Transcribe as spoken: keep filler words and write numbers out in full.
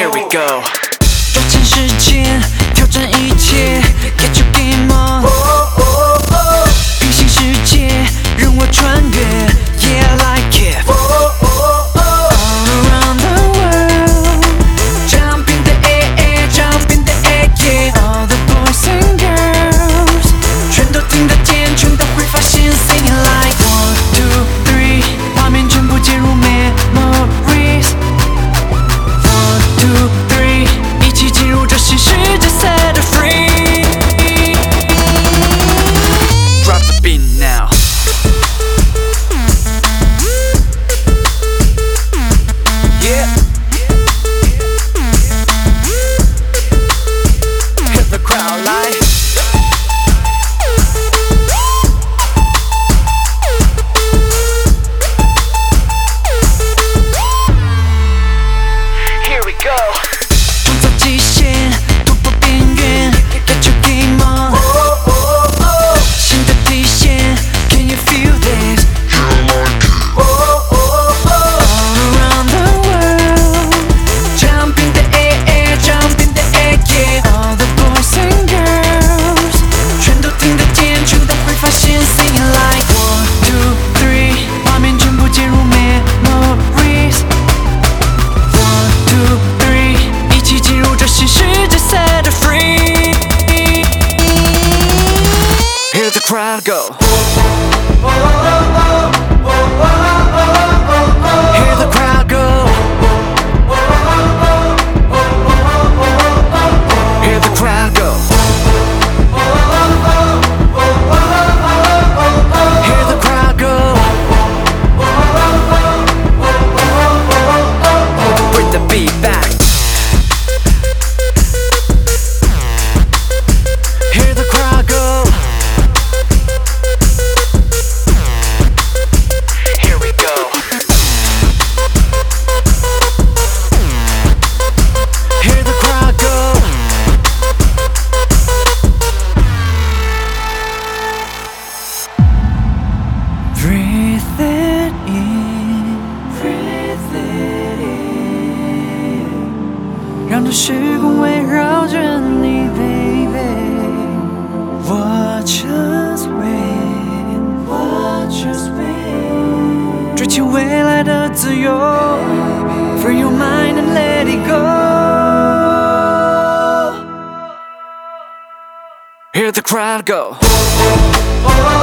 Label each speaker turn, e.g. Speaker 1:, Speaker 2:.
Speaker 1: Here we go.
Speaker 2: 挑战时间，挑战一切 ，Get your game on。平行世界，任我穿越 ，Yeah I like it。All around the world， jump in the air, jump in the air, yeah。All the boys and girls， 全都听得见，全都会发现 ，Sing it like one two three， 画面全部接入 memories。One two three， 一起进入这新世界 ，Set it free。Drop the beat now。Yeah。Hit the crowd like。Here we go。创造极限，突破边缘 ，Get your game on。新的底线 ，Can you feel this？ All around the world， jump in the air, jump in the air, yeah。All the boys and girls， 全都听得见，全都会发现 ，Sing it like one two three， 画面全部接入 memories。One two three， 一起进入这新世界 ，Set it free。Hear the crowd go。Hear the crowd go. Hear the crowd go. Hear the crowd go. Bring the beat back. Hear the crowd go. Here we go. Hear the crowd go. Breathe it in, breathe it in， 让这时光围绕着你 ，baby。Watch us win, watch us win， 追求未来的自由 ，Free your mind and let it go。Hear the crowd go.